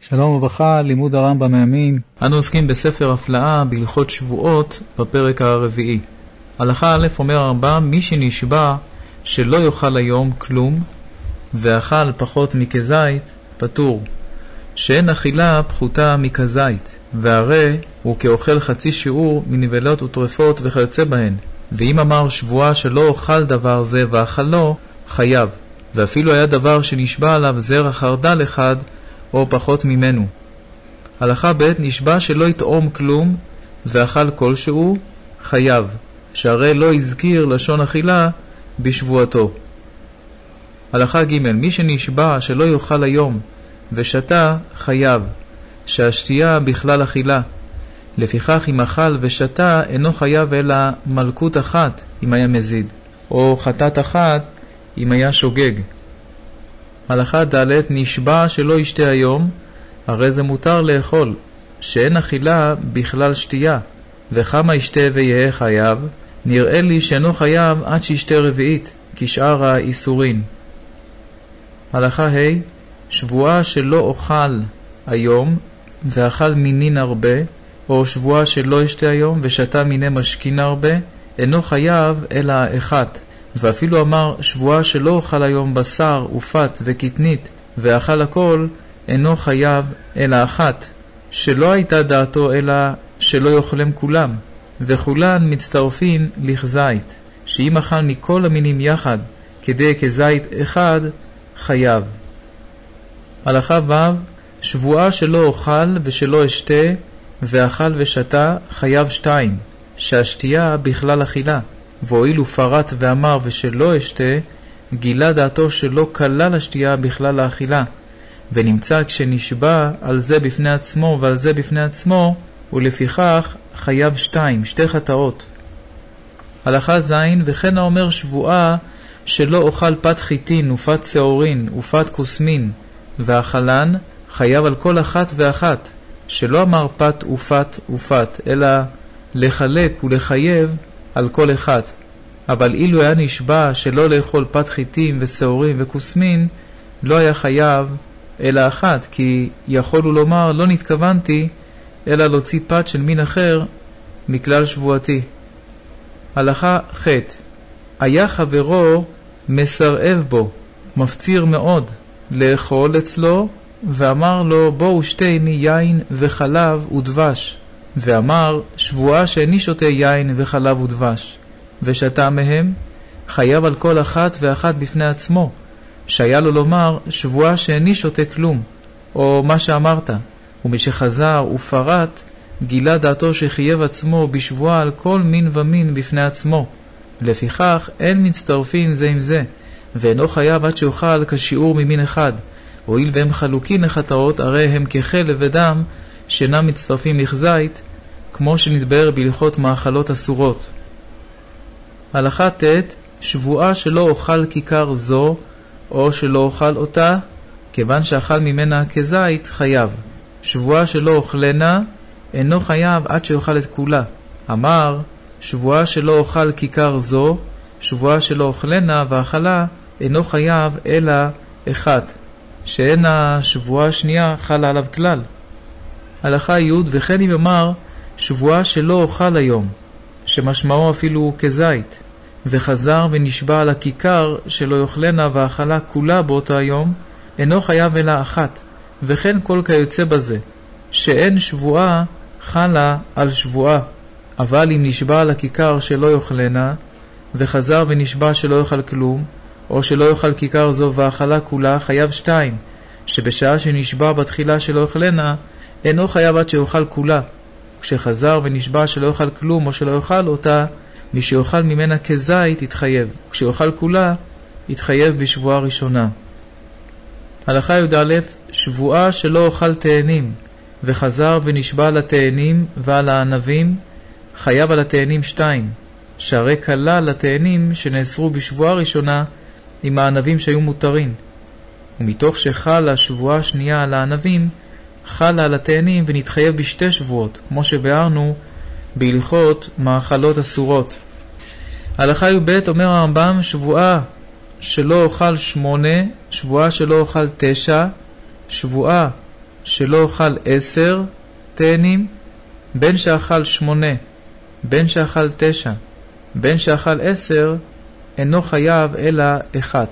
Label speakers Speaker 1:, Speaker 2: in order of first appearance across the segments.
Speaker 1: שלום וברכה, לימוד הרמב"ם הימים. אנו עוסקים בספר הפלאה בהלכות שבועות בפרק הרביעי. הלכה א' אומר הרמב"ם, מי שנשבע שלא יאכל היום כלום ואכל פחות מכזית פטור, שאין אכילה פחותה מכזית, והרי הוא כאוכל חצי שיעור מנבלות וטרפות וכיוצא בהן. ואם אמר שבועה שלא אוכל דבר זה ואכלו, חייב, ואפילו היה דבר שנשבע עליו זרע חרדל אחד או פחות ממנו. הלכה ב' נשבע שלא יטעום כלום ואכל כלשהו, חייב, שהרי לא הזכיר לשון אכילה בשבועתו. הלכה ג' מי שנשבע שלא יאכל היום ושתה, חייב, שהשתייה בכלל אכילה. לפיכך אם אכל ושתה אינו חייב אלא מלכות אחת אם היה מזיד, או חטאת אחת אם היה שוגג. הלכה ד' נשבע שלא ישתה היום, הרי זה מותר לאכול, שאין אכילה בכלל שתייה, וכמה ישתה ויהיה חייב, נראה לי שאינו חייב עד שישתה רביעית, כשאר האיסורין. הלכה ה' שבועה שלא אוכל היום ואכל מינין הרבה, או שבועה שלא ישתה היום ושתה מיני משכין הרבה, אינו חייב אלא אחת. ואפילו אמר שבועה שלא אוכל היום בשר ופת וקטנית ואכל הכל, אינו חייב אלא אחת, שלא הייתה דעתו אלא שלא יאכלם כולם, וכולן מצטרפין לכזית, שאם אכל מכל המינים יחד כדי כזית אחד, חייב. הלכה ו' שבועה שלא אוכל ושלא אשתה ואכל ושתה, חייב 2, שהשתייה בכלל אכילה. והואיל ופרט ואמר ושלא אשתה, גילה דעתו שלא כלל השתייה בכלל האכילה, ונמצא כשנשבע על זה בפני עצמו ועל זה בפני עצמו, ולפיכך חייב 2, 2 חטאות. הלכה ז' וכן האומר שבועה שלא אוכל פת חיטין ופת שעורין ופת כוסמין ואכלן, חייב על כל אחת ואחת, שלא אמר פת ופת ופת, אלא לחלק ולחייב על כל אחד. אבל אילו היה נשבע שלא לאכול פת חיטים ושעורים וכוסמין, לא היה חייב אלא אחת, כי יכול הוא לומר לא נתכוונתי אלא להוציא פת של מין אחר מכלל שבועתי. הלכה ח' היה חברו מסרב בו, מפציר מאוד לאכול אצלו, ואמר לו בוא ושתה עמי יין וחלב ודבש, ואמר שבועה שאיני שותה יין וחלב ודבש, ושתה מהם, חייב על כל אחת ואחת בפני עצמו, שהיה לו לומר שבועה שאיני שותה כלום, או מה שאמרת, ומשחזר ופרט, גילה דעתו שחייב עצמו בשבועה על כל מין ומין בפני עצמו. לפיכך אין מצטרפים זה עם זה, ואינו חייב עד שאוכל כשיעור ממין אחד, הואיל והם חלוקין לחטאות, הרי הם כחלב ודם שאינם מצטרפים לכזית, כמו שנתבהר בהלכות מאכלות אסורות. הלכה ט' שבועה שלא אוכל כיכר זו, או שלא אוכל אותה, כיוון שאכל ממנה כזית, חייב. שבועה שלא אוכלנה, אינו חייב עד שאוכל את כולה. אמר, שבועה שלא אוכל כיכר זו, שבועה שלא אוכלנה ואכלה, אינו חייב אלא אחת, שאין השבועה השנייה חלה עליו כלל. הלכה י' וכן אם אמר שבועה שלא אוכל היום, שמשמעו אפילו כזית, וחזר ונשבע על הכיכר שלא יאכלנה ואכלה כולה באותו היום, אינו חייב אלא אחת. וכן כל כיוצא בזה, שאין שבועה חלה על שבועה. אבל אם נשבע על הכיכר שלא יאכלנה, וחזר ונשבע שלא יאכל כלום, או שלא יאכל כיכר זו ואכלה כולה, חייב 2, שבשעה שנשבע בתחילה שלא יאכלנה, אינו חייב עד שיאכל כולה. כשחזר ונשבע שלא יאכל כלום או שלא יאכל אותה, מי שיאכל ממנה כזית יתחייב. כשיאכל כולה, יתחייב בשבועה ראשונה. הלכה י"א שבועה שלא אוכל תאנים, וחזר ונשבע על התאנים ועל הענבים, חייב על התאנים 2, שהרי כלל לתאנים שנאסרו בשבועה ראשונה עם הענבים שהיו מותרים. ומתוך שחלה השבועה השנייה על הענבים, חלה על התאנים ונתחייב בשתי שבועות, כמו שבארנו בהלכות מאכלות אסורות. הלכה י"ב אומר הרמב"ם שבועה שלא אוכל 8, שבועה שלא אוכל 9, שבועה שלא אוכל 10 תאנים, בין שאכל 8, בין שאכל 9, בין שאכל 10, אינו חייב אלא 1.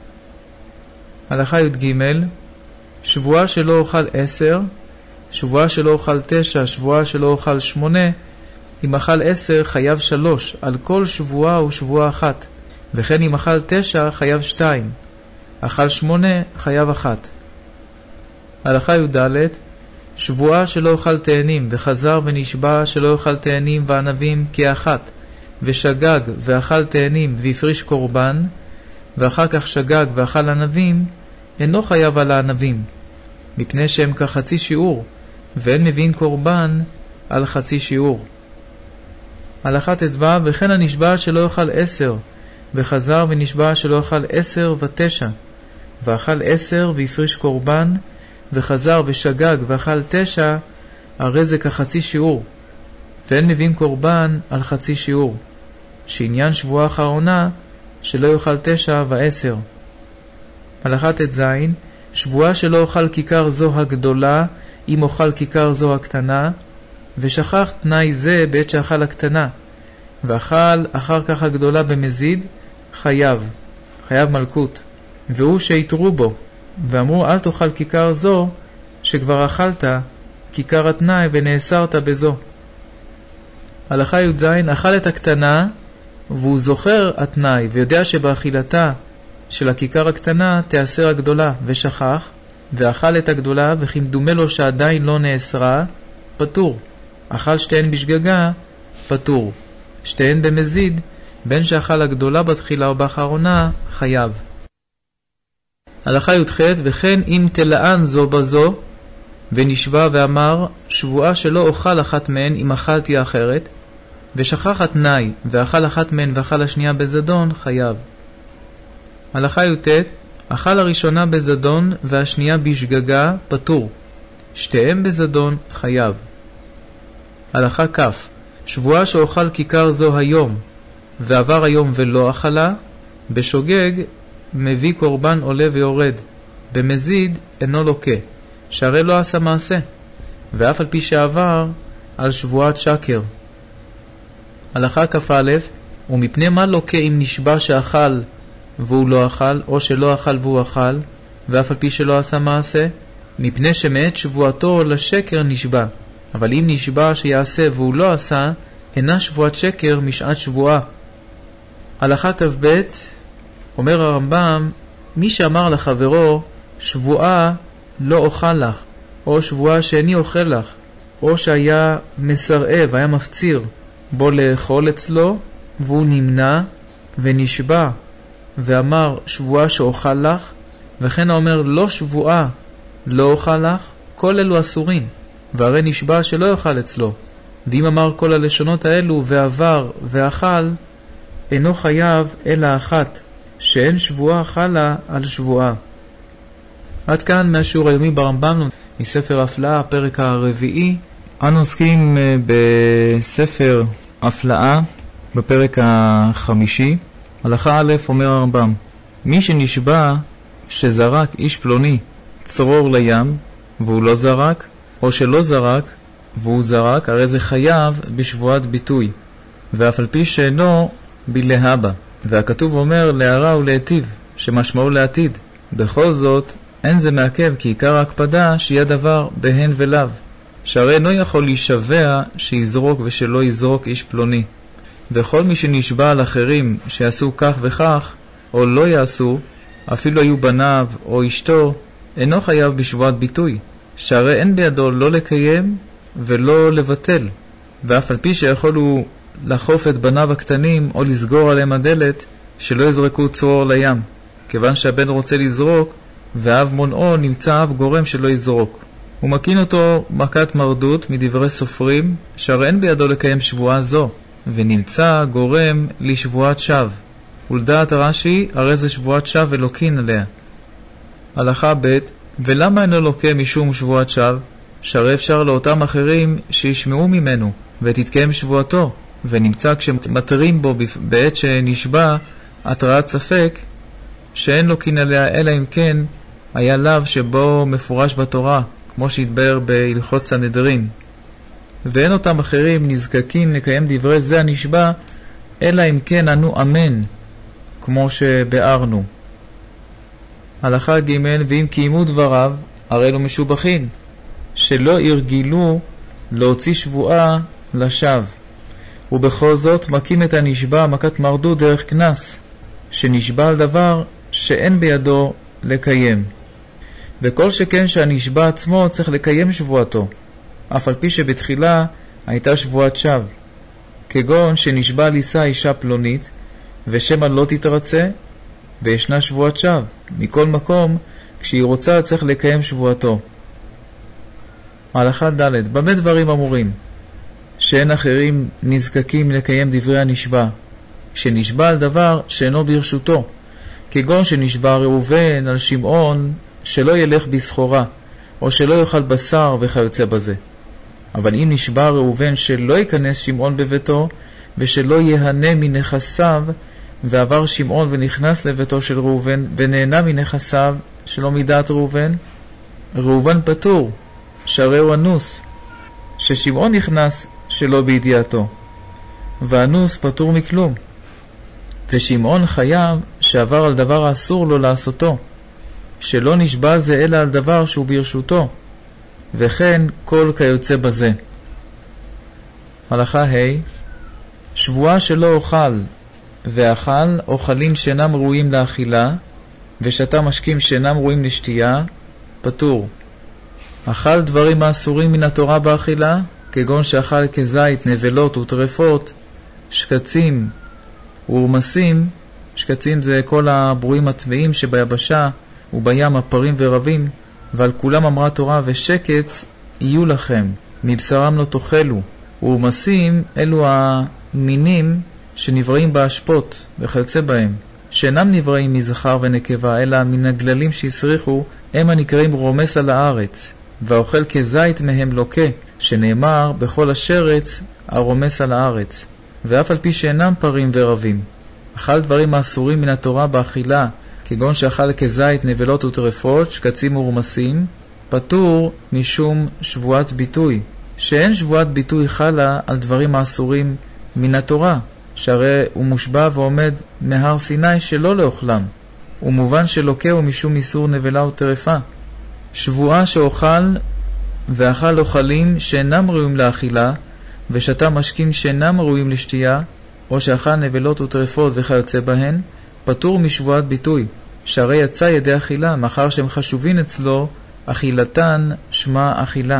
Speaker 1: הלכה י"ג, שבועה שלא אוכל 10, שבועה שלא אוכל 9, שבועה שלא אוכל 8, אם אכל 10 חייב 3 על כל שבועה ושבועה אחת, וכן אם אכל 9 חייב 2, אכל 8 חייב 1. הלכה י"ד, שבועה שלא אוכל תאנים וחזר ונשבע שלא אוכל תאנים וענבים כאחת, ושגג ואכל תאנים והפריש קורבן, ואחר כך שגג ואכל ענבים, אינו חייב על הענבים, מפני שהם כחצי שיעור, ואין מבין קורבן על חצי שיעור. הלכה ט"ו, וכן הנשבע שלא אוכל 10, וחזר ונשבע שלא אוכל 10 ו9, ואכל 10 והפריש קורבן, וחזר ושגג ואכל 9, הרי זה כחצי שיעור, ואין מבין קורבן על חצי שיעור, שעניין שבועה אחרונה שלא יאכל 9 ו10. הלכה ט"ז, שבועה שלא אוכל כיכר זו הגדולה אם אוכל כיכר זו הקטנה, ושכח תנאי זה בעת שאכל הקטנה, ואכל אחר כך הגדולה במזיד, חייב מלכות. והוא שהתרו בו ואמרו אל תאכל כיכר זו שכבר אכלת כיכר התנאי ונאסרת בזו. הלכה י"ז, אכל את הקטנה והוא זוכר התנאי ויודע שבאכילתה של הכיכר הקטנה תאסר הגדולה, ושכח ואכל את הגדולה וכמדומה לו שעדיין לא נאסרה, פטור. אכל שתיהן בשגגה, פטור. שתיהן במזיד, בין שאכל הגדולה בתחילה או באחרונה, חייב. הלכה י"ח, וכן אם תלען זו בזו, ונשבע ואמר, שבועה שלא אוכל אחת מהן אם אכלתי האחרת, ושכח התנאי ואכל אחת מהן ואכל השנייה בזדון, חייב. הלכה י"ט, אכל הראשונה בזדון והשנייה בשגגה, פטור. שתיהם בזדון, חייב. הלכה כ', שבועה שאוכל כיכר זו היום, ועבר היום ולא אכלה, בשוגג מביא קורבן עולה ויורד, במזיד אינו לוקה, שהרי לא עשה מעשה, ואף על פי שעבר על שבועת שקר. הלכה כ"א, ומפני מה לוקה אם נשבע שאכל והוא לא אכל, או שלא אכל והוא אכל, ואף על פי שלא עשה מעשה? מפני שמעת שבועתו לשקר נשבע, אבל אם נשבע שיעשה והוא לא עשה, אינה שבועת שקר משעת שבועה. הלכה כ"ב, אומר הרמב"ם, מי שאמר לחברו שבועה לא אוכל לך, או שבועה שאיני אוכל לך, או שהיה מסרעב, היה מפציר בו לאכול אצלו, והוא נמנע ונשבע ואמר שבועה שאוכל לך, וכן האומר לא שבועה לא אוכל לך, כל אלו אסורים, והרי נשבע שלא יאכל אצלו. ואם אמר כל הלשונות האלו ועבר ואכל, אינו חייב אלא אחת, שאין שבועה חלה על שבועה. עד כאן מהשיעור היומי ברמב"ם מספר הפלאה, הפרק הרביעי. אנו עוסקים בספר הפלאה בפרק החמישי. הלכה א', אומר הרמב"ם, מי שנשבע שזרק איש פלוני צרור לים והוא לא זרק, או שלא זרק והוא זרק, הרי זה חייב בשבועת ביטוי, ואף על פי שאינו בלהבא. והכתוב אומר להרע ולהטיב, שמשמעו לעתיד. בכל זאת אין זה מעכב, כי עיקר ההקפדה שיהיה דבר בהן ולאו, שהרי אינו יכול להישבע שיזרוק ושלא יזרוק איש פלוני. וכל מי שנשבע על אחרים שיעשו כך וכך או לא יעשו, אפילו היו בניו או אשתו, אינו חייב בשבועת ביטוי, שהרי אין בידו לא לקיים ולא לבטל. ואף על פי שיכולו לחוף את בניו הקטנים או לסגור עליהם הדלת, שלא יזרקו צרור לים, כיוון שהבן רוצה לזרוק ואב מונעו, נמצא אב גורם שלא יזרוק. הוא מקין אותו מכת מרדות מדברי סופרים, שהרי אין בידו לקיים שבועה זו, ונמצא גורם לשבועת שווא. ולדעת רש"י, הרי זה שבועת שווא אלוקין עליה. הלכה ב', ולמה אינו לוקה משום שבועת שווא? שהרי אפשר לאותם אחרים שישמעו ממנו ותתקיים שבועתו, ונמצא כשמתרים בו בעת שנשבע התרעת ספק, שאין לוקין עליה אלא אם כן היה לאו שבו מפורש בתורה, כמו שהתבאר בהלכות סנהדרין. ואין אותם אחרים נזקקים לקיים דברי זה הנשבע, אלא אם כן ענו אמן, כמו שבארנו. הלכה ג' ואם קיימו דבריו, הרי לא משובחין, שלא ירגילו להוציא שבועה לשווא. ובכל זאת מקים את הנשבע מכת מרדות דרך כנס, שנשבע על דבר שאין בידו לקיים. וכל שכן שהנשבע עצמו צריך לקיים שבועתו, אף על פי שבתחילה הייתה שבועת שווא. כגון שנשבע לישא אישה פלונית, ושמא לא תתרצה, וישנה שבועת שווא. מכל מקום, כשהיא רוצה צריך לקיים שבועתו. הלכה ד' במה דברים אמורים? שאין אחרים נזקקים לקיים דברי הנשבע, שנשבע על דבר שאינו ברשותו, כגון שנשבע ראובן על שמעון שלא ילך בסחורה, או שלא יאכל בשר וכיוצא בזה. אבל אם נשבע ראובן שלא ייכנס שמעון בביתו, ושלא יהנה מנכסיו, ועבר שמעון ונכנס לביתו של ראובן, ונהנה מנכסיו שלא מדעת ראובן, ראובן פטור, שהרי הוא אנוס, ששמעון נכנס שלא בידיעתו, ואנוס פטור מכלום. ושמעון חייב שעבר על דבר האסור לו לעשותו, שלא נשבע זה אלא על דבר שהוא ברשותו, וכן כל כיוצא בזה. הלכה ה' שבועה שלא אוכל, ואכל אוכלים שאינם ראויים לאכילה, ושתה משקים שאינם ראויים לשתייה, פטור. אכל דברים האסורים מן התורה באכילה, כגון שאכל כזית, נבלות וטרפות, שקצים ורמסים. שקצים זה כל הברואים הטבעים שביבשה ובים, הפרים ורבים, ועל כולם אמרה תורה, ושקץ יהיו לכם, מבשרם לא תאכלו. ורמסים אלו המינים שנבראים באשפות וכיוצא בהם, שאינם נבראים מזכר ונקבה, אלא מן הגללים שיסריחו, הם הנקראים רומס על הארץ. והאוכל כזית מהם לוקה, שנאמר בכל השרץ הרומס על הארץ. ואף על פי שאינם פרים ורבים, אכל דברים האסורים מן התורה באכילה, כגון שאכל כזית, נבלות וטרפות, שקצים ורמסים, פטור משום שבועת ביטוי, שאין שבועת ביטוי חלה על דברים האסורים מן התורה, שהרי הוא מושבע ועומד מהר סיני שלא לאוכלם, ומובן שלוקה הוא משום איסור נבלה וטרפה. שבועה שאוכל ואכל אוכלים שאינם ראויים לאכילה, ושתה משקים שאינם ראויים לשתייה, או שאכל נבלות וטרפות וכיוצא בהן, פטור משבועת ביטוי, שהרי יצא ידי אכילה, מאחר שהם חשובים אצלו, אכילתן שמה אכילה.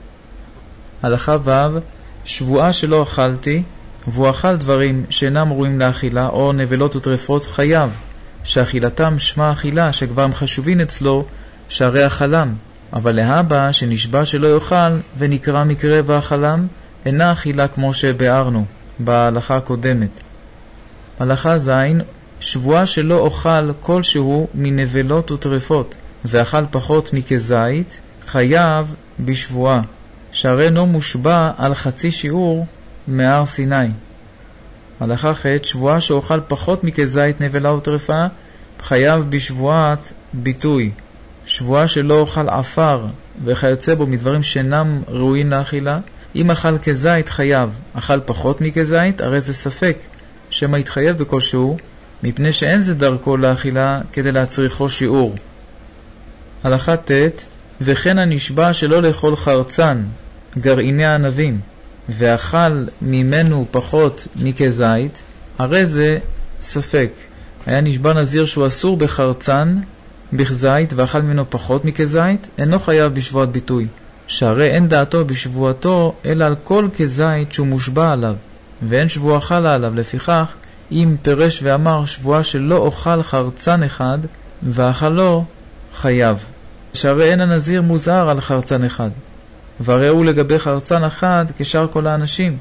Speaker 1: הלכה ו' שבועה שלא אכלתי, והוא אכל דברים שאינם ראויים לאכילה, או נבלות וטרפות, חייב, שאכילתם שמה אכילה, שכבר הם חשובים אצלו, שהרי אכלם. אבל להבא שנשבע שלא יאכל ונקרא מקרה ואכלם, אינה אכילה כמו שבארנו בהלכה הקודמת. הלכה ז' שבועה שלא אוכל כלשהו מנבלות וטרפות, ואכל פחות מכזית, חייב בשבועה, שהרי אינו מושבע על חצי שיעור מהר סיני. הלכה ח' שבועה שאוכל פחות מכזית, נבלה וטרפה, חייב בשבועת ביטוי. שבועה שלא אוכל עפר וכיוצא בו מדברים שאינם ראויים לאכילה, אם אכל כזית חייב, אכל פחות מכזית, הרי זה ספק שמה יתחייב בכלשהו, מפני שאין זה דרכו לאכילה כדי להצריכו שיעור. הלכה ט' וכן הנשבע שלא לאכול חרצן, גרעיני הענבים, ואכל ממנו פחות מכזית, הרי זה ספק. היה נשבע נזיר שהוא אסור בחרצן, בכזית, ואכל ממנו פחות מכזית, אינו חייב בשבועת ביטוי, שהרי אין דעתו בשבועתו אלא על כל כזית שהוא מושבע עליו, ואין שבועה חלה עליו. לפיכך אם פרש ואמר שבועה שלא אוכל חרצן אחד ואכלו, חייב, שהרי אין הנזיר מוזהר על חרצן אחד, והרי הוא לגבי חרצן אחד כשאר כל האנשים.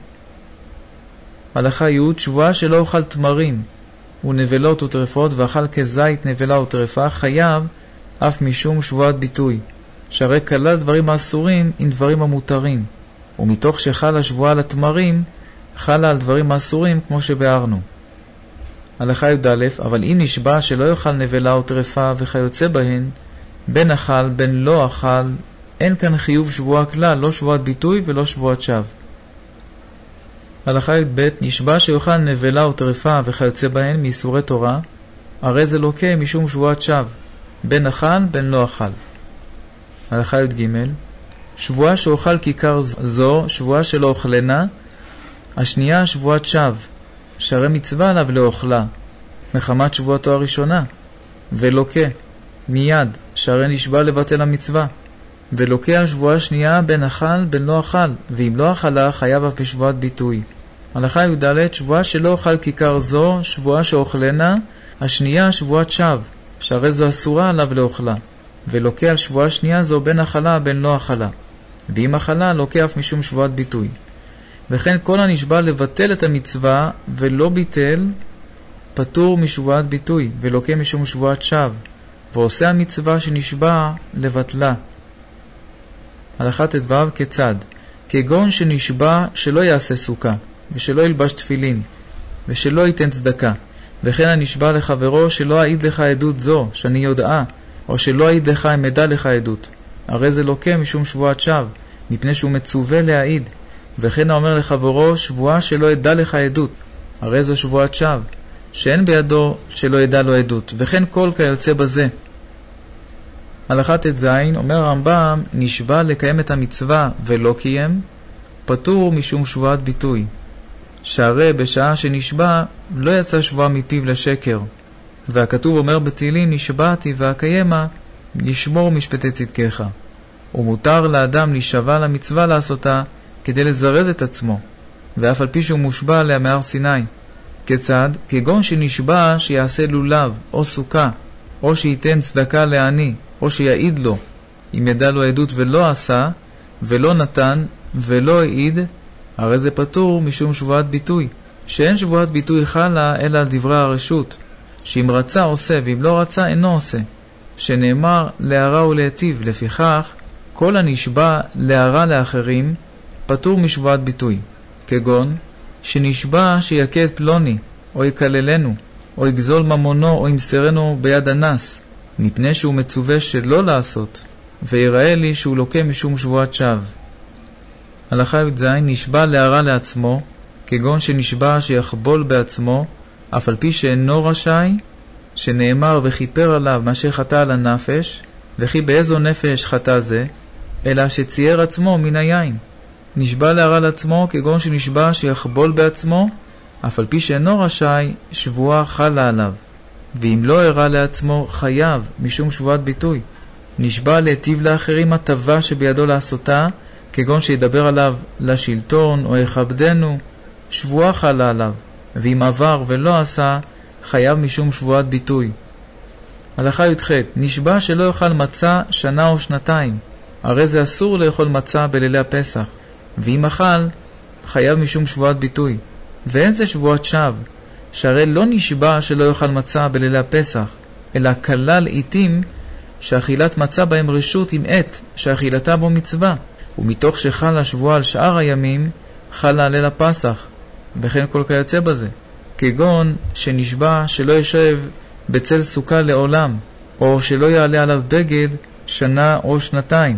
Speaker 1: הלכה י' שבועה שלא אוכל תמרים ונבלות וטרפות, ואכל כזית, נבלה וטרפה, חייב אף משום שבועת ביטוי, שהרי כלל דברים האסורים עם דברים המותרים, ומתוך שחלה שבועה על התמרים חלה על דברים האסורים כמו שבארנו. הלכה י' אבל אם נשבע שלא יאכל נבלה וטרפה וכיוצא בהן, בין אכל בין לא אכל, אין כאן חיוב שבועה כלל, לא שבועת ביטוי ולא שבועת שווא. הלכה י"ב, נשבע שיאכל נבלה או טרפה וכיוצא בהן מאיסורי תורה, הרי זה לוקה משום שבועת שווא, בין אכל בין לא אכל. הלכה י"ג, שבועה שאוכל כיכר זו, שבועה שלא אוכלנה, השנייה שבועת שווא, שהרי מצווה עליו לאוכלה, מחמת שבועתו הראשונה, ולוקה, מיד, שהרי נשבע לבטל המצווה, ולוקה השבועה השנייה בין אכל בין לא אכל, ואם לא אכלה חייב אף בשבועת ביטוי. הלכה י"ד, שבועה שלא אוכל כיכר זו, שבועה שאוכלנה, השנייה שבועת שווא, שהרי זו אסורה עליו לאוכלה, ולוקה על שבועה שנייה זו בין אכלה בין לא אכלה, ואם אכלה לוקה אף משום שבועת ביטוי. וכן כל הנשבע לבטל את המצווה ולא ביטל, פטור משבועת ביטוי, ולוקה משום שבועת שווא, ועושה המצווה שנשבע לבטלה. הלכה ט"ו, כיצד? כגון שנשבע שלא יעשה סוכה, ושלא ילבש תפילין, ושלא ייתן צדקה, וכן הנשבע לחברו שלא אעיד לך עדות זו, שאני יודעה, או שלא אעיד לך אם אדע לך עדות. הרי זה לוקה משום שבועת שווא, מפני שהוא מצווה להעיד. וכן האומר לחברו שבועה שלא ידע לך עדות, הרי זו שבועת שווא, שאין בידו שלא ידע לו עדות, וכן כל כיוצא בזה. הלכה ט"ז, אומר הרמב"ם, נשבע לקיים את המצווה ולא קיים, פטור משום שבועת ביטוי, שהרי בשעה שנשבע לא יצא שבועה מפיו לשקר, והכתוב אומר בתהילים, נשבעתי ואקיימה, לשמור משפטי צדקך. ומותר לאדם להישבע למצווה לעשותה כדי לזרז את עצמו, ואף על פי שהוא מושבע עליה מהר סיני. כיצד? כגון שנשבע שיעשה לולב או סוכה, או שייתן צדקה לעני, או שיעיד לו, אם ידע לו עדות ולא עשה, ולא נתן, ולא העיד, הרי זה פטור משום שבועת ביטוי, שאין שבועת ביטוי חלה אלא על דברי הרשות, שאם רצה עושה ואם לא רצה אינו עושה, שנאמר להרע ולהיטיב. לפיכך כל הנשבע להרע לאחרים פטור משבועת ביטוי, כגון שנשבע שיקה את פלוני, או יקללנו, או יגזול ממונו, או ימסרנו ביד אנס, מפני שהוא מצווה שלא לעשות, ויראה לי שהוא לוקה משום שבועת שווא. הלכה י"ז, נשבע להרע לעצמו, כגון שנשבע שיחבול בעצמו, אף על פי שאינו רשאי, שנאמר וכיפר עליו מה שחטא על הנפש, וכי באיזו נפש חטא זה, אלא שצייר עצמו מן היין. נשבע להרע לעצמו, כגון שנשבע שיחבול בעצמו, אף על פי שאינו רשאי, שבועה חלה עליו. ואם לא הרע לעצמו, חייב משום שבועת ביטוי. נשבע להיטיב לאחרים הטבה שבידו לעשותה, כגון שידבר עליו לשלטון או יכבדנו, שבועה חלה עליו. ואם עבר ולא עשה, חייב משום שבועת ביטוי. הלכה י"ח, נשבע שלא יאכל מצה שנה או שנתיים, הרי זה אסור לאכול מצה בלילי הפסח, ואם אכל, חייב משום שבועת ביטוי. ואין זה שבועת שווא, שהרי לא נשבע שלא יאכל מצה בלילי הפסח, אלא כלל עיתים שאכילת מצה בהם רשות עם עת שאכילתה בו מצווה, ומתוך שחלה שבועה על שאר הימים, חלה ליל הפסח, וכן כל כיוצא בזה. כגון שנשבע שלא ישב בצל סוכה לעולם, או שלא יעלה עליו בגד שנה או שנתיים.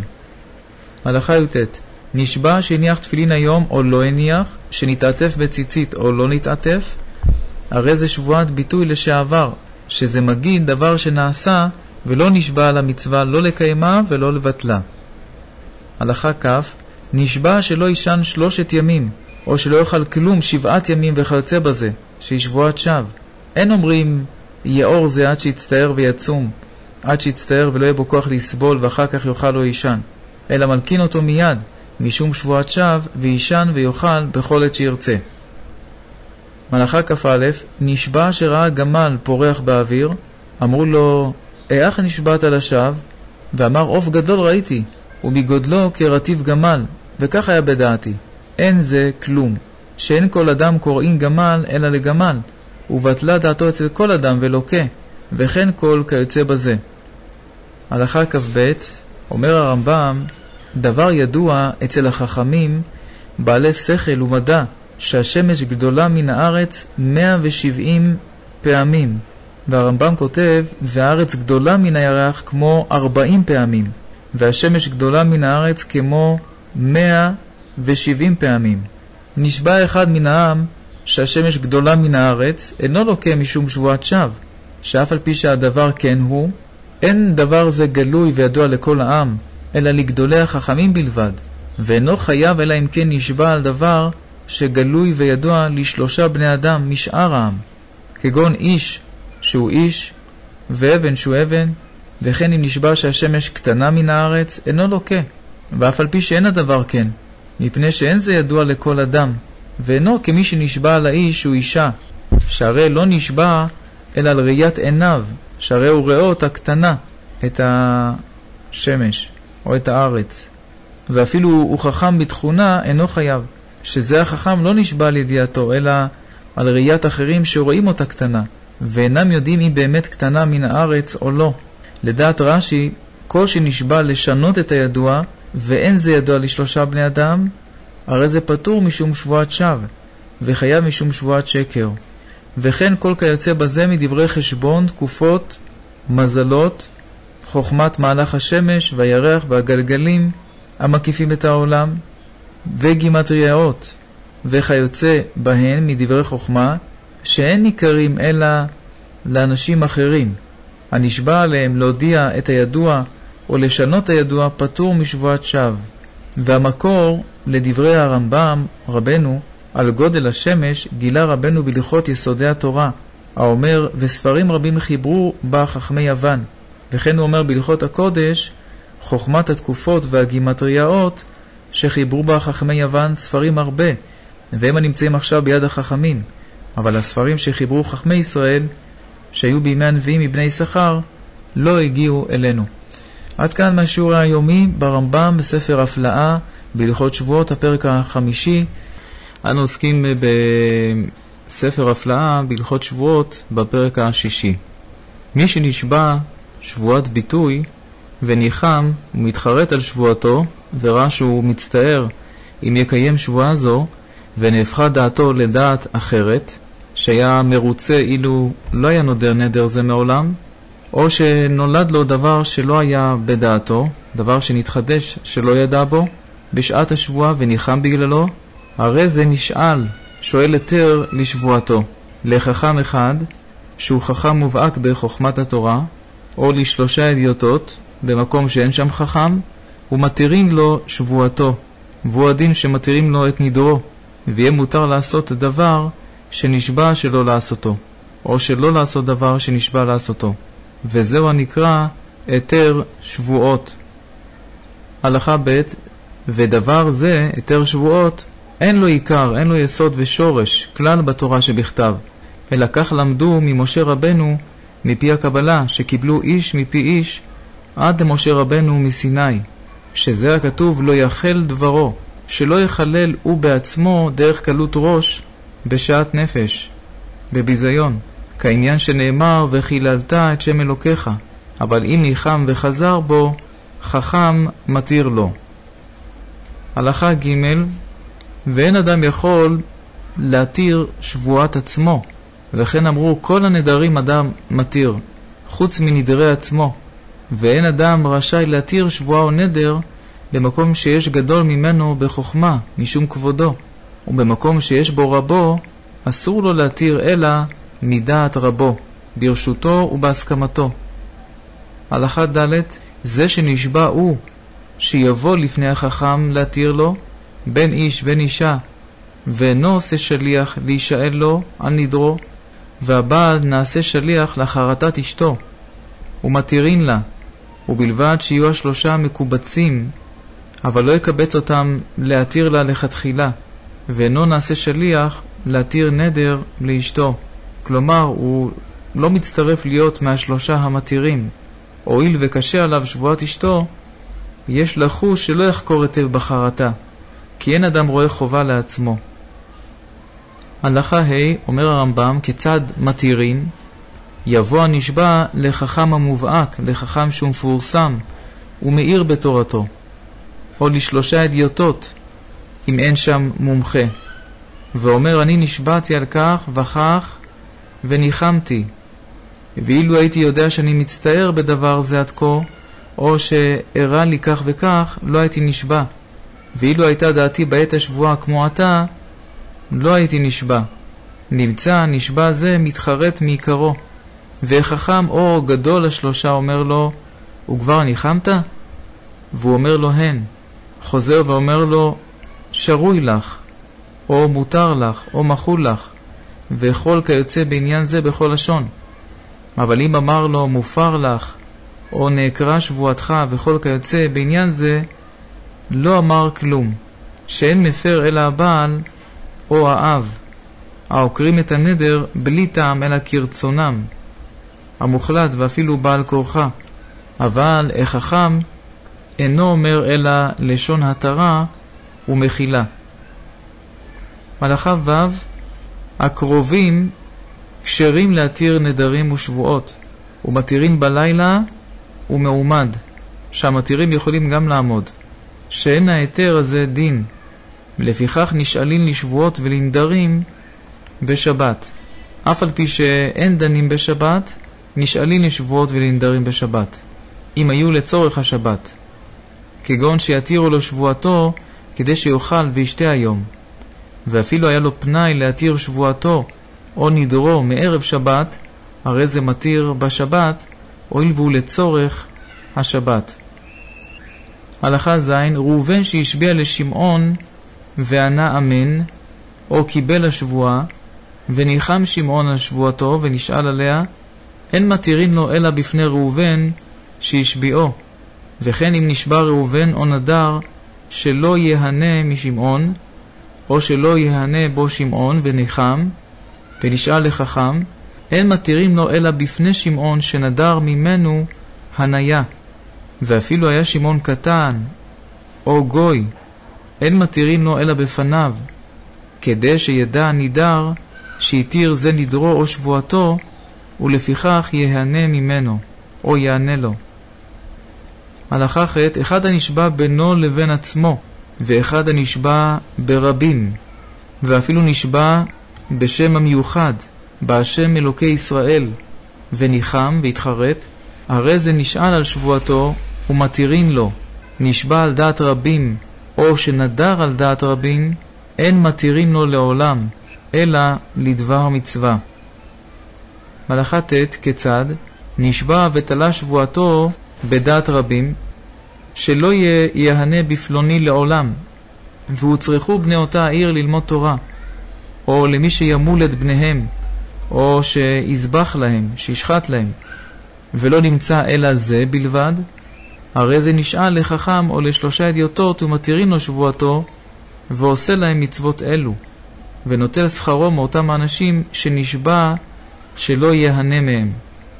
Speaker 1: הלכה י"ט, נשבע שהניח תפילין היום או לא הניח, שנתעטף בציצית או לא נתעטף, הרי זה שבועת ביטוי לשעבר, שזה מגיד דבר שנעשה ולא נשבע על המצווה לא לקיימה ולא לבטלה. הלכה כ', נשבע שלא ישן 3 ימים, או שלא יאכל כלום 7 ימים וכיוצא בזה, שהיא שבועת שווא. אין אומרים יאור זה עד שיצטער ויצום, עד שיצטער ולא יהיה בו כוח לסבול ואחר כך יאכל או ישן, אלא מלכין אותו מיד משום שבועת שווא, וישן ויאכל בכל עת שירצה. מלאכה כ"א, נשבע שראה גמל פורח באוויר, אמרו לו, איך נשבעת לשווא? ואמר, עוף גדול ראיתי, ובגודלו כרטיב גמל, וכך היה בדעתי. אין זה כלום, שאין כל אדם קוראים גמל אלא לגמל, ובטלה דעתו אצל כל אדם ולוקה, וכן כל כיוצא בזה. הלכה כ"ב, אומר הרמב"ם, דבר ידוע אצל החכמים, בעלי שכל ומדע, שהשמש גדולה מן הארץ 170 פעמים. והרמב"ם כותב, והארץ גדולה מן הירח כמו 40 פעמים. והשמש גדולה מן הארץ כמו 170 פעמים. נשבע אחד מן העם שהשמש גדולה מן הארץ, אינו לוקה משום שבועת שווא, שאף על פי שהדבר כן הוא, אין דבר זה גלוי וידוע לכל העם, אלא לגדולי החכמים בלבד, ואינו חייב אלא אם כן נשבע על דבר שגלוי וידוע לשלושה בני אדם משאר העם, כגון איש שהוא איש, ואבן שהוא אבן, וכן אם נשבע שהשמש קטנה מן הארץ, אינו לוקה, ואף על פי שאין הדבר כן, מפני שאין זה ידוע לכל אדם, ואינו כמי שנשבע על האיש שהוא אישה, שהרי לא נשבע אלא על ראיית עיניו, שהרי הוא ראה אותה קטנה, את השמש או את הארץ, ואפילו הוא חכם בתכונה, אינו חייב, שזה החכם לא נשבע על ידיעתו, אלא על ראיית אחרים שרואים אותה קטנה, ואינם יודעים אם באמת קטנה מן הארץ או לא. לדעת רש"י, כל שנשבע לשנות את הידוע, ואין זה ידוע לשלושה בני אדם, הרי זה פטור משום שבועת שווא, וחייב משום שבועת שקר. וכן כל כיוצא בזה מדברי חשבון, תקופות, מזלות, חוכמת מהלך השמש והירח והגלגלים המקיפים את העולם, וגימטריאות, וכיוצא בהן מדברי חוכמה, שאין ניכרים אלא לאנשים אחרים. הנשבע עליהם להודיע את הידוע או לשנות הידוע פטור משבועת שווא. והמקור לדברי הרמב"ם רבנו על גודל השמש גילה רבנו בהלכות יסודי התורה, האומר וספרים רבים חיברו בה חכמי יוון, וכן הוא אומר בהלכות הקודש חוכמת התקופות והגימטריאות שחיברו בה חכמי יוון ספרים הרבה, והם הנמצאים עכשיו ביד החכמים, אבל הספרים שחיברו חכמי ישראל שהיו בימי הנביאים מבני יששכר לא הגיעו אלינו. עד כאן מהשיעור היומי ברמב"ם בספר הפלאה בהלכות שבועות, הפרק החמישי. אנו עוסקים בספר הפלאה בהלכות שבועות בפרק השישי. מי שנשבע שבועת ביטוי וניחם ומתחרט על שבועתו וראה שהוא מצטער אם יקיים שבועה זו, ונהפכה דעתו לדעת אחרת, שהיה מרוצה אילו לא היה נודר נדר זה מעולם, או שנולד לו דבר שלא היה בדעתו, דבר שנתחדש שלא ידע בו בשעת השבועה וניחם בגללו, הרי זה נשאל, שואל יותר לשבועתו, לחכם אחד שהוא חכם מובהק בחוכמת התורה, או לשלושה אדיוטות במקום שאין שם חכם, ומתירים לו שבועתו, והוא הדין שמתירים לו את נדרו, ויהיה מותר לעשות דבר שנשבע שלא לעשותו, או שלא לעשות דבר שנשבע לעשותו, וזהו הנקרא היתר שבועות. הלכה ב' ודבר זה, היתר שבועות, אין לו עיקר, אין לו יסוד ושורש, כלל בתורה שבכתב, אלא כך למדו ממשה רבנו מפי הקבלה, שקיבלו איש מפי איש, עד למשה רבנו מסיני, שזה הכתוב לא יחל דברו, שלא יחלל הוא בעצמו דרך קלות ראש בשעת נפש, בביזיון, כעניין שנאמר וחיללת את שם אלוקיך, אבל אם ניחם וחזר בו, חכם מתיר לו. הלכה ג' ואין אדם יכול להתיר שבועת עצמו, וכן אמרו כל הנדרים אדם מתיר, חוץ מנדרי עצמו, ואין אדם רשאי להתיר שבועה או נדר במקום שיש גדול ממנו בחוכמה, משום כבודו, ובמקום שיש בו רבו, אסור לו להתיר אלא מדעת רבו, ברשותו ובהסכמתו. הלכה ד' זה שנשבע הוא, שיבוא לפני החכם להתיר לו, בין איש בין אישה, ואינו עושה שליח להישאל לו על נדרו, והבעל נעשה שליח לחרטת אשתו, ומתירים לה, ובלבד שיהיו השלושה מקובצים, אבל לא יקבץ אותם להתיר לה לכתחילה, ואינו נעשה שליח להתיר נדר לאשתו. כלומר, הוא לא מצטרף להיות מהשלושה המתירים. הואיל וקשה עליו שבועת אשתו, יש לחוש שלא יחקור היטב בחרטה, כי אין אדם רואה חובה לעצמו. הלכה ה' אומר הרמב"ם כיצד מתירים, יבוא הנשבע לחכם המובהק, לחכם שהוא מפורסם ומאיר בתורתו, או לשלושה אדיוטות אם אין שם מומחה, ואומר אני נשבעתי על כך וכך וניחמתי, ואילו הייתי יודע שאני מצטער בדבר זה עד כה, או שאירע לי כך וכך, לא הייתי נשבע. ואילו הייתה דעתי בעת השבועה כמו עתה, לא הייתי נשבע. נמצא נשבע זה מתחרט מעיקרו. וחכם או גדול השלושה אומר לו, וכבר ניחמת? והוא אומר לו הן. חוזר ואומר לו, שרוי לך, או מותר לך, או מחול לך, וכל כיוצא בעניין זה בכל לשון. אבל אם אמר לו, מופר לך, או נעקרה שבועתך, וכל כיוצא בעניין זה, לא אמר כלום, שאין מפר אלא הבעל או האב, העוקרים את הנדר בלי טעם אלא כרצונם, המוחלט ואפילו בעל כורחה. אבל החכם אינו אומר אלא לשון התרה ומחילה. מלאכה ו' הקרובים כשרים להתיר נדרים ושבועות, ומתירים בלילה ומעומד, שהמתירים יכולים גם לעמוד, שאין ההיתר הזה דין, ולפיכך נשאלים לשבועות ולנדרים בשבת. אף על פי שאין דנים בשבת, נשאלים לשבועות ולנדרים בשבת, אם היו לצורך השבת, כגון שיתירו לו שבועתו כדי שיאכל וישתה היום, ואפילו היה לו פנאי להתיר שבועתו או נדרו מערב שבת, הרי זה מתיר בשבת, הואיל והוא לצורך השבת. הלכה ז' ראובן שהשביע לשמעון וענה אמן, או קיבל השבועה, וניחם שמעון על שבועתו ונשאל עליה, אין מתירים לו אלא בפני ראובן שהשביעו. וכן אם נשבע ראובן או נדר שלא יהנה משמעון, או שלא יהנה בו שמעון וניחם, ונשאל לחכם, אין מתירים לו אלא בפני שמעון שנדר ממנו הניה. ואפילו היה שמעון קטן או גוי, אין מתירים לו אלא בפניו, כדי שידע נידר שיתיר זה נדרו או שבועתו, ולפיכך יהנה ממנו או יענה לו. הלכה ח' אחד הנשבע בינו לבין עצמו, ואחד הנשבע ברבים, ואפילו נשבע בשם המיוחד, בהשם אלוקי ישראל, וניחם והתחרט, הרי זה נשאל על שבועתו ומתירים לו. נשבע על דעת רבים, או שנדר על דעת רבים, אין מתירים לו לעולם, אלא לדבר מצווה. מלאכה ט' כיצד נשבע ותלה שבועתו בדעת רבים, שלא יהנה בפלוני לעולם, והוצרכו בני אותה העיר ללמוד תורה, או למי שימול את בניהם, או שיזבח להם, שישחט להם, ולא נמצא אלא זה בלבד, הרי זה נשאל לחכם או לשלושה אדיוטות ומתירים לו שבועתו, ועושה להם מצוות אלו, ונוטל שכרו מאותם האנשים שנשבע שלא יהנה מהם.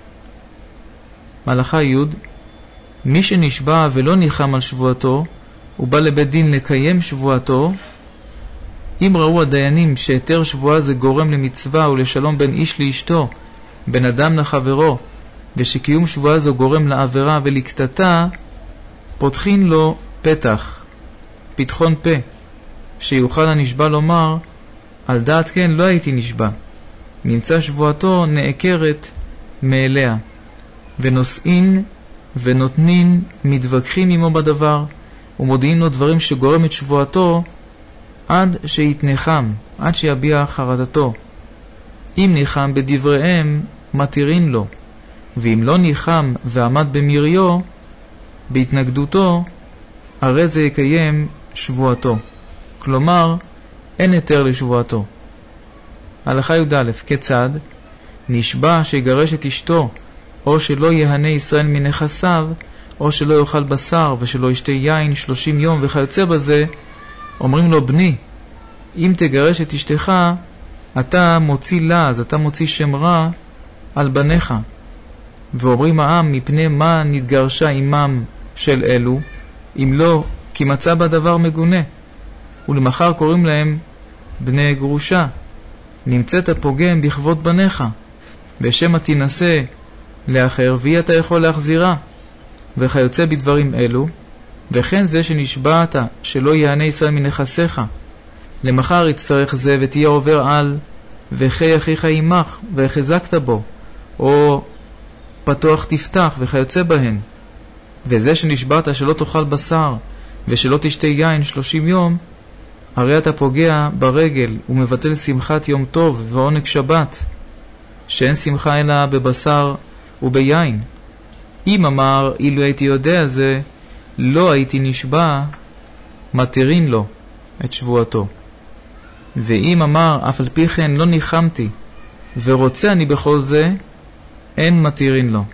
Speaker 1: מלאכה י' מי שנשבע ולא ניחם על שבועתו, הוא בא לבית דין לקיים שבועתו. אם ראו הדיינים שהיתר שבועה זה גורם למצווה ולשלום בין איש לאשתו, בין אדם לחברו, ושקיום שבועה זו גורם לעבירה ולקטטה, פותחין לו פתח, פתחון פה, שיוכל הנשבע לומר, על דעת כן לא הייתי נשבע, נמצא שבועתו נעקרת מאליה, ונושאין ונותנין מתווכחים עמו בדבר, ומודיעים לו דברים שגורם את שבועתו, עד שיתנחם, עד שיביע חרדתו. אם ניחם בדבריהם, מתירים לו, ואם לא ניחם ועמד במריו, בהתנגדותו, הרי זה יקיים שבועתו. כלומר, אין היתר לשבועתו. הלכה י"א כיצד נשבע שיגרש את אשתו, או שלא יהנה ישראל מנכסיו, או שלא יאכל בשר ושלא ישתה יין 30 יום וכיוצא בזה, אומרים לו, בני, אם תגרש את אשתך, אתה מוציא לעז, אתה מוציא שם רע על בניך. ואומרים העם, מפני מה נתגרשה עמם של אלו, אם לא, כי מצא בדבר מגונה. ולמחר קוראים להם בני גרושה. נמצאת פוגם בכבוד בניך, ושמה תנסה לאחר, ואי אתה יכול להחזירה. וכיוצא בדברים אלו, וכן זה שנשבעת שלא יהנה ישראל מנכסיך, למחר יצטרך זה ותהיה עובר על, וחי אחיך עמך והחזקת בו, או פתוח תפתח וכיוצא בהן. וזה שנשבעת שלא תאכל בשר ושלא תשתה יין 30 יום, הרי אתה פוגע ברגל ומבטל שמחת יום טוב ועונג שבת, שאין שמחה אלא בבשר וביין. אם אמר, אילו הייתי יודע זה, לא הייתי נשבע, מתירין לו את שבועתו. ואם אמר, אף על פי כן לא ניחמתי, ורוצה אני בכל זה, אין מתירין לו.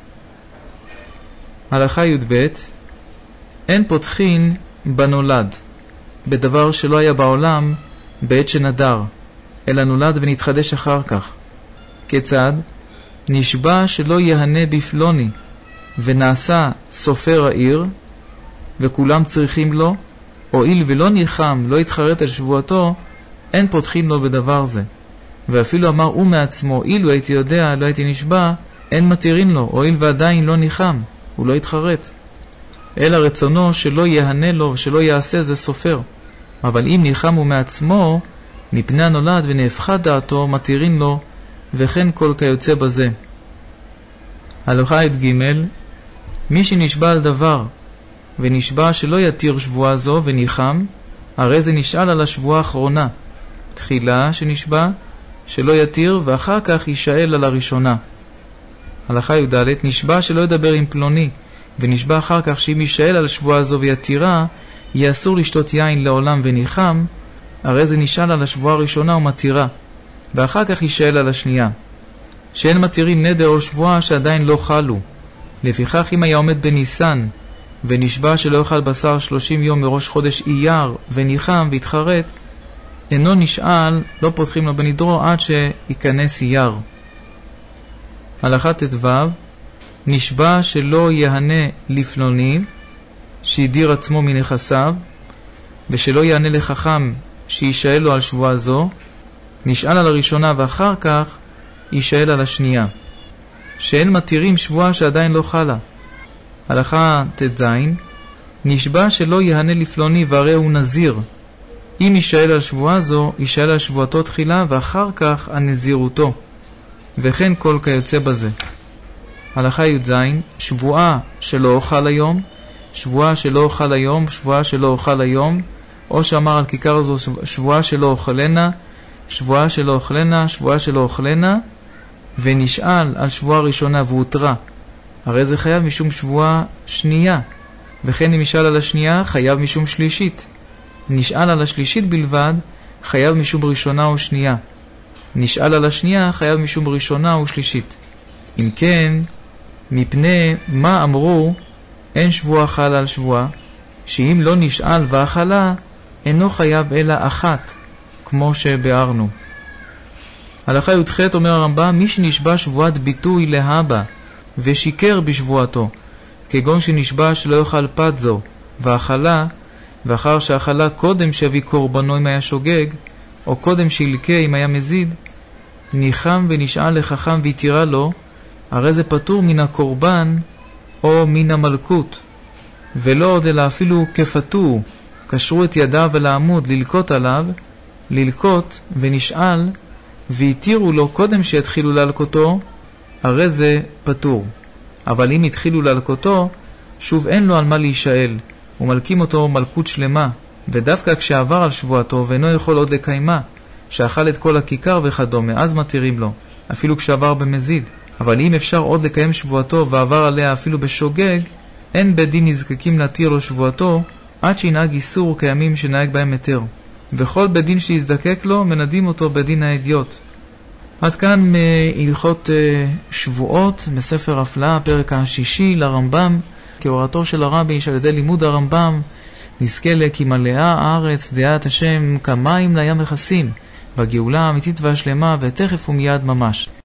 Speaker 1: הלכה י"ב, אין פותחין בנולד, בדבר שלא היה בעולם בעת שנדר, אלא נולד ונתחדש אחר כך. כיצד? נשבע שלא יהנה בפלוני, ונעשה סופר העיר, וכולם צריכים לו, הואיל ולא ניחם, לא התחרט על שבועתו, אין פותחים לו בדבר זה. ואפילו אמר הוא מעצמו, אילו הייתי יודע, לא הייתי נשבע, אין מתירין לו, הואיל ועדיין לא ניחם, הוא לא התחרט. אלא רצונו שלא יהנה לו ושלא יעשה זה סופר. אבל אם ניחם הוא מעצמו, מפני הנולד ונהפכה דעתו, מתירין לו, וכן כל כיוצא בזה. הלכה י"ג, מי שנשבע על דבר, ונשבע שלא יתיר שבועה זו וניחם, הרי זה נשאל על השבועה האחרונה. תחילה שנשבע שלא יתיר, ואחר כך יישאל על הראשונה. הלכה י"ד, נשבע שלא ידבר עם פלוני, ונשבע אחר כך שאם יישאל על השבועה הזו ויתירה, יהיה אסור לשתות יין לעולם וניחם, הרי זה נשאל על השבועה הראשונה ומתירה, ואחר כך יישאל על השנייה. שאין מתירים נדר או שבועה שעדיין לא חלו. לפיכך אם היה עומד בניסן, ונשבע שלא יאכל בשר 30 יום מראש חודש אייר, וניחם והתחרט, אינו נשאל, לא פותחים לו בנדרו עד שיכנס אייר. הלכה ט"ו, נשבע שלא יהנה לפלוני, שידיר עצמו מנכסיו, ושלא יענה לחכם שישאל לו על שבועה זו, נשאל על הראשונה ואחר כך ישאל על השנייה. שאין מתירים שבועה שעדיין לא חלה. הלכה ט"ז, נשבע שלא יהנה לפלוני והרי הוא נזיר. אם ישאל על שבועה זו, ישאל על שבועתו תחילה ואחר כך על נזירותו. וכן כל כיוצא בזה. הלכה י"ז, שבועה שלא אוכל היום, שבועה שלא אוכל היום, שבועה שלא אוכל היום, או שאמר על כיכר זו שבועה שלא אוכלנה, שבועה שלא אוכלנה, שבועה שלא אוכלנה, ונשאל על שבועה ראשונה והותרה. הרי זה חייב משום שבועה שנייה, וכן אם ישאל על השנייה חייב משום שלישית. נשאל על השלישית בלבד, חייב משום ראשונה או שנייה. נשאל על השנייה, חייב משום ראשונה או שלישית. אם כן, מפני מה אמרו, אין שבועה חלה על שבועה, שאם לא נשאל ואכלה, אינו חייב אלא אחת, כמו שבארנו. הלכה י"ח אומר הרמב"ם, מי שנשבע שבועת ביטוי להבא, ושיקר בשבועתו, כגון שנשבע שלא יאכל פת זו, ואכלה, ואחר שאכלה קודם שיביא קורבנו אם היה שוגג, או קודם שילקה אם היה מזיד, ניחם ונשאל לחכם והתירה לו, הרי זה פטור מן הקורבן או מן המלכות, ולא עוד אלא אפילו כפתו, קשרו את ידיו ולעמוד ללקות עליו, ללקות ונשאל, והתירו לו קודם שיתחילו להלקותו, הרי זה פטור. אבל אם התחילו להלקותו, שוב אין לו על מה להישאל, ומלקים אותו מלכות שלמה, ודווקא כשעבר על שבועתו ואינו יכול עוד לקיימה, שאכל את כל הכיכר וכדומה, אז מתירים לו, אפילו כשעבר במזיד. אבל אם אפשר עוד לקיים שבועתו ועבר עליה אפילו בשוגג, אין בית דין נזקקים להתיר לו שבועתו, עד שינהג איסור כימים שנהג בהם מתר. וכל בית דין שיזדקק לו, מנדים אותו בדין האדיוט. עד כאן מהלכות שבועות, בספר הפלאה, הפרק השישי לרמב"ם, כהורתו של הרבי, שעל ידי לימוד הרמב"ם, נזכה כי מלאה הארץ דעת השם כמים לים מכסים, בגאולה האמיתית והשלמה, ותכף ומיד ממש.